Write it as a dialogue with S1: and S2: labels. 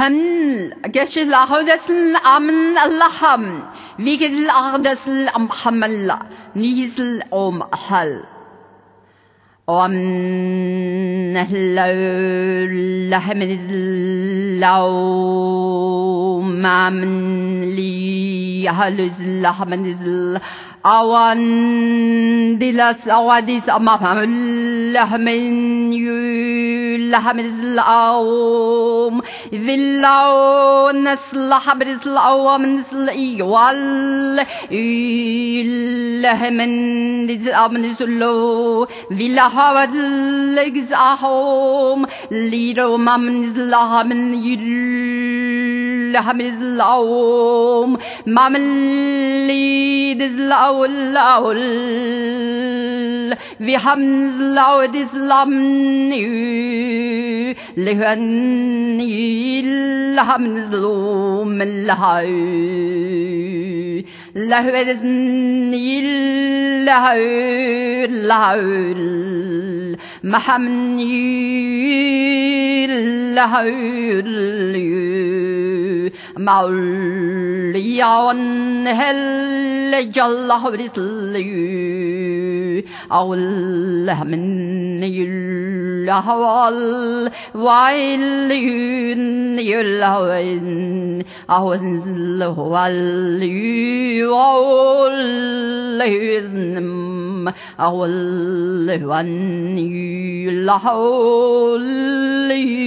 S1: حمل قش الأخدس الأمن اللحم ويك الأخدس الأمحمل نيزل أم حل ومن اللحم نزلو ما من لي هلز اللحم نزل أوان دلس أواديس أمام اللحم اللحم نزل أوم ذلو نسل حبر نزل أوم نزل إيوال اللحم نزل أوم نزلو ذلا حواد لجز أحوم ليرو ما من نزل من اللحم نزل أوم ما من لي نزل أول في حمز العود إسلامني لهني الحمز لوم الهاي لهوزني الهاي محمني الهاي موليان هل جله برسلي أول من يلهوال ويلين يلهوين أول والي أول يزنم أول وان يلهول